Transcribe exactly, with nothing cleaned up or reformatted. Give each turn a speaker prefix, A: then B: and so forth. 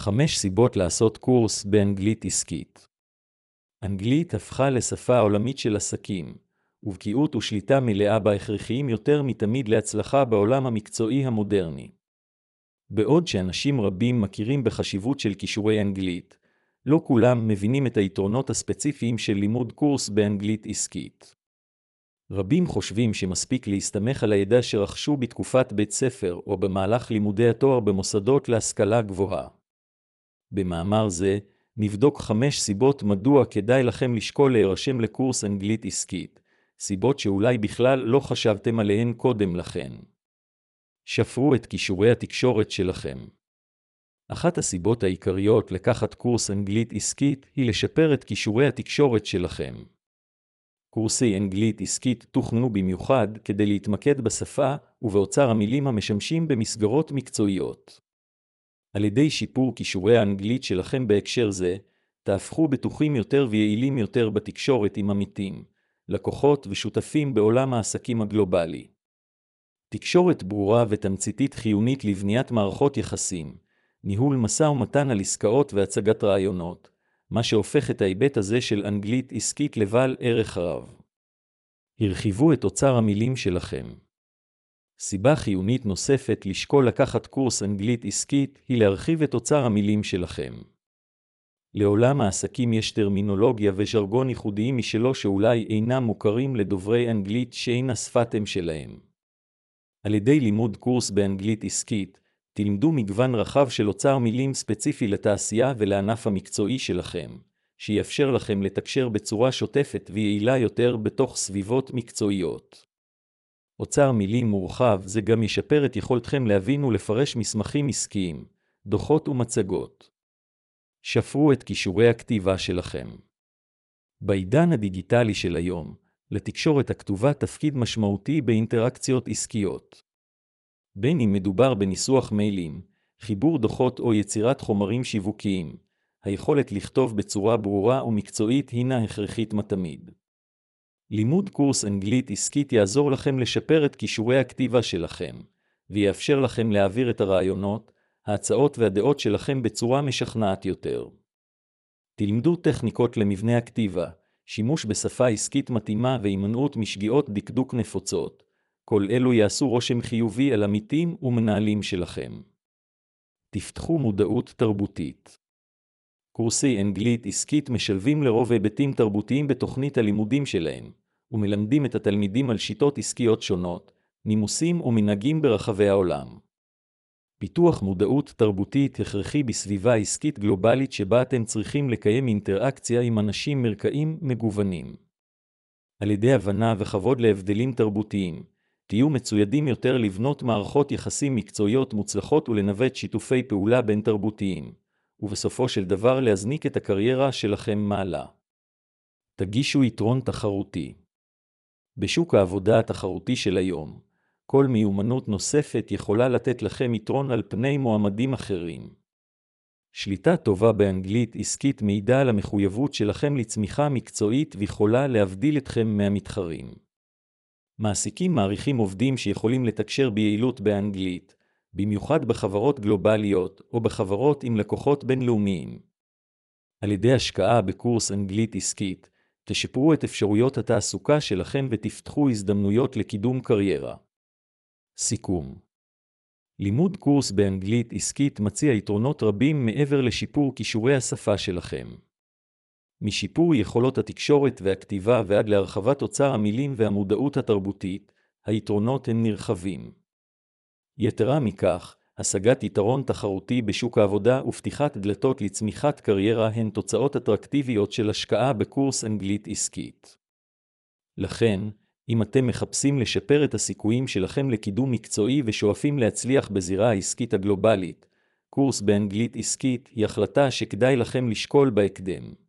A: חמש סיבות לעשות קורס באנגלית עסקית. אנגלית הפכה לשפה עולמית של עסקים, ובקיאות ושליטה מלאה בה הכרחיים יותר מתמיד להצלחה בעולם המקצועי המודרני. בעוד שאנשים רבים מכירים בחשיבות של כישורי אנגלית, לא כולם מבינים את היתרונות הספציפיים של לימוד קורס באנגלית עסקית. רבים חושבים שמספיק להסתמך על הידע שרכשו בתקופת בית ספר או במהלך לימודי התואר במוסדות להשכלה גבוהה. במאמר זה, נבדוק חמש סיבות מדוע כדאי לכם לשקול להירשם לקורס אנגלית עסקית, סיבות שאולי בכלל לא חשבתם עליהן קודם לכן. שפרו את כישורי התקשורת שלכם. אחת הסיבות העיקריות לקחת קורס אנגלית עסקית היא לשפר את כישורי התקשורת שלכם. קורסי אנגלית עסקית תוכנו במיוחד כדי להתמקד בשפה ובאוצר המילים המשמשים במסגרות מקצועיות. על ידי שיפור כישורי האנגלית שלכם בהקשר זה, תהפכו בטוחים יותר ויעילים יותר בתקשורת עם עמיתים, לקוחות ושותפים בעולם העסקים הגלובלי. תקשורת ברורה ותמציתית חיונית לבניית מערכות יחסים, ניהול משא ומתן על עסקאות והצגת רעיונות, מה שהופך את ההיבט הזה של אנגלית עסקית לבעל ערך רב. הרחיבו את אוצר המילים שלכם. סיבה חיונית נוספת לשקול לקחת קורס אנגלית עסקית היא להרחיב את אוצר המילים שלכם. לעולם העסקים יש טרמינולוגיה וז'רגון ייחודיים משלו שאולי אינם מוכרים לדוברי אנגלית שאינה שפת אם שלהם. על ידי לימוד קורס באנגלית עסקית, תלמדו מגוון רחב של אוצר מילים ספציפי לתעשייה ולענף המקצועי שלכם, שיאפשר לכם לתקשר בצורה שוטפת ויעילה יותר בתוך סביבות מקצועיות. אוצר מילים מורחב זה גם ישפר את יכולתכם להבין ולפרש מסמכים עסקיים, דוחות ומצגות. שפרו את כישורי הכתיבה שלכם. בעידן הדיגיטלי של היום, לתקשורת הכתובה תפקיד משמעותי באינטראקציות עסקיות. בין אם מדובר בניסוח מיילים, חיבור דוחות או יצירת חומרים שיווקיים, היכולת לכתוב בצורה ברורה ומקצועית הינה הכרחית מתמיד. לימוד קורס אנגלית עסקית יעזור לכם לשפר את כישורי הכתיבה שלכם, ויאפשר לכם להעביר את הרעיונות, ההצעות והדעות שלכם בצורה משכנעת יותר. תלמדו טכניקות למבנה הכתיבה, שימוש בשפה עסקית מתאימה והימנעות משגיאות דקדוק נפוצות. כל אלו יעשו רושם חיובי על עמיתים ומנהלים שלכם. תפתחו מודעות תרבותית. קורסי אנגלית עסקית משלבים לרוב היבטים תרבותיים בתוכנית הלימודים שלהם, ומלמדים את התלמידים על שיטות עסקיות שונות, נימוסים ומנהגים ברחבי העולם. פיתוח מודעות תרבותית הכרחי בסביבה עסקית גלובלית שבה אתם צריכים לקיים אינטראקציה עם אנשים מרקעים מגוונים. על ידי הבנה וכבוד להבדלים תרבותיים, תהיו מצוידים יותר לבנות מערכות יחסים מקצועיות מוצלחות ולנווט שיתופי פעולה בין תרבותיים, ובסופו של דבר להזניק את הקריירה שלכם מעלה. תגישו יתרון תחרותי. בשוק העבודה התחרותי של היום, כל מיומנות נוספת יכולה לתת לכם יתרון על פני מועמדים אחרים. שליטה טובה באנגלית עסקית מעידה על המחויבות שלכם לצמיחה מקצועית ויכולה להבדיל אתכם מהמתחרים. מעסיקים מעריכים עובדים שיכולים לתקשר ביעילות באנגלית, במיוחד בחברות גלובליות או בחברות עם לקוחות בינלאומיים. על ידי השקעה בקורס אנגלית עסקית, תשפרו את אפשרויות התעסוקה שלכם ותפתחו הזדמנויות לקידום קריירה. סיכום. לימוד קורס באנגלית עסקית מציע יתרונות רבים מעבר לשיפור כישורי השפה שלכם. משיפור יכולות התקשורת והכתיבה ועד להרחבת אוצר המילים והמודעות התרבותית, היתרונות הן נרחבים. יתרה מכך, השגת יתרון תחרותי בשוק העבודה ופתיחת דלתות לצמיחת קריירה הן תוצאות אטרקטיביות של השקעה בקורס אנגלית עסקית. לכן, אם אתם מחפשים לשפר את הסיכויים שלכם לקידום מקצועי ושואפים להצליח בזירה העסקית הגלובלית, קורס באנגלית עסקית היא החלטה שכדאי לכם לשקול בהקדם.